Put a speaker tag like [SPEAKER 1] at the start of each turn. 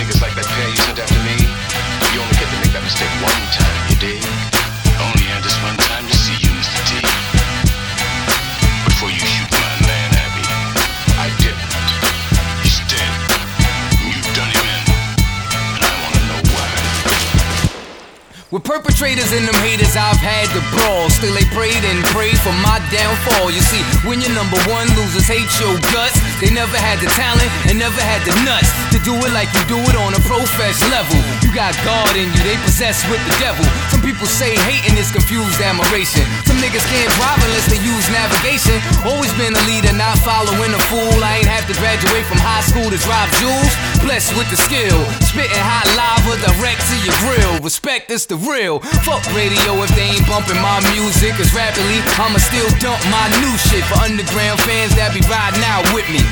[SPEAKER 1] niggas like that pair you sent after me. You only get to make that mistake one time, you dig? Only had this one time to see you, Mr. T. Before you shoot my man, Abby, I didn't. Instead, you done him in. And I wanna know why.
[SPEAKER 2] With perpetrators and them haters, I've had to brawl. Still they prayed and prayed for my downfall. You see, when you're number one, losers hate your guts. They never had the talent and never had the nuts to do it like you do it on a profesh level. You got God in you, they possessed with the devil. Some people say hating is confused admiration. Some niggas can't drive unless they use navigation. Always been a leader, not following a fool. I ain't have to graduate from high school to drive jewels. Blessed with the skill, spitting hot lava direct to your grill. Respect is the real. Fuck radio if they ain't bumping my music. Cause rapidly, I'ma still dump my new shit for underground fans that be riding out with me.